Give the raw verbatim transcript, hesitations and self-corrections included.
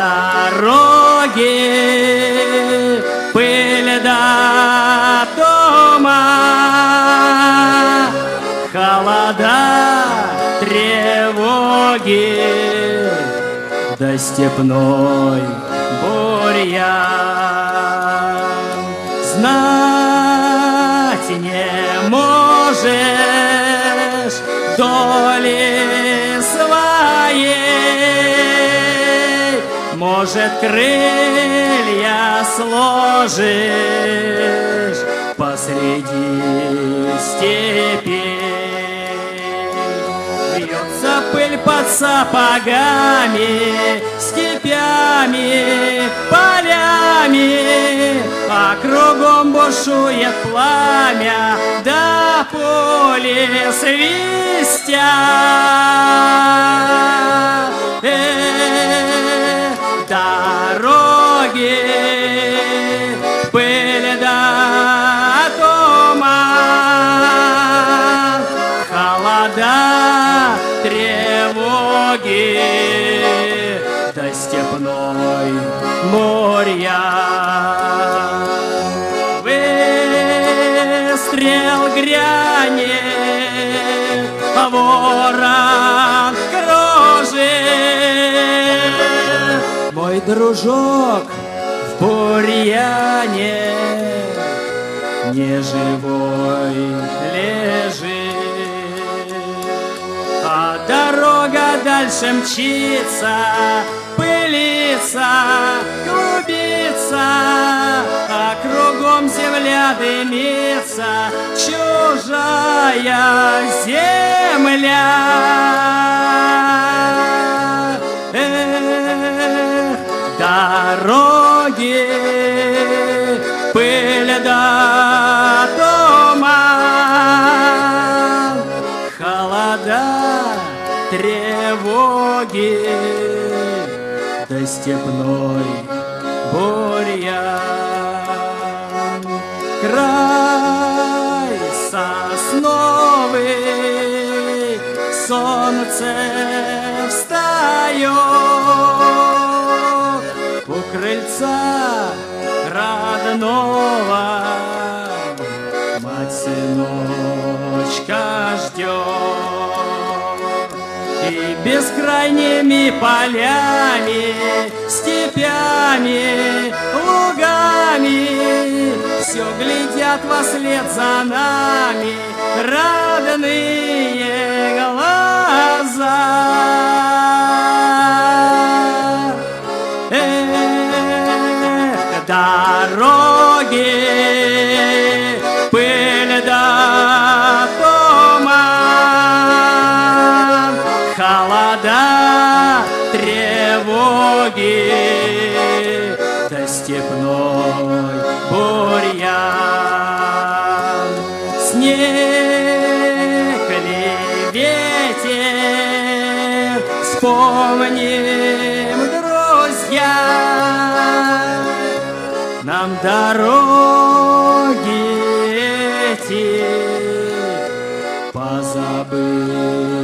дороги, пыль да дома, холода, тревоги, да степной бурьян. Знать не можешь доли своей, может, крылья сложишь посреди степей. Вьется пыль под сапогами, степями, полями, а кругом бушует пламя, да пули свистят. Эх, дороги, пыль да туман, холода, тревоги, да степной бурьян. Выстрел грянет, ворон кружит, мой дружок в бурьяне неживой лежит. А дорога дальше мчится, пылится, клубится, а кругом земля дымится, чужая земля. Эх, дороги, пыль да туман, холода, тревоги, да степной бурьян. Край сосновый, солнце встает у крыльца родного, мать сыночка ждет. И бескрайними полями, степями, лугами все глядят вослед за нами родные глаза. Эх, дороги, пыль да туман, холода, тревоги, да степной бурьян. Снег ли ветер, вспомним, друзья, нам дороги эти позабыть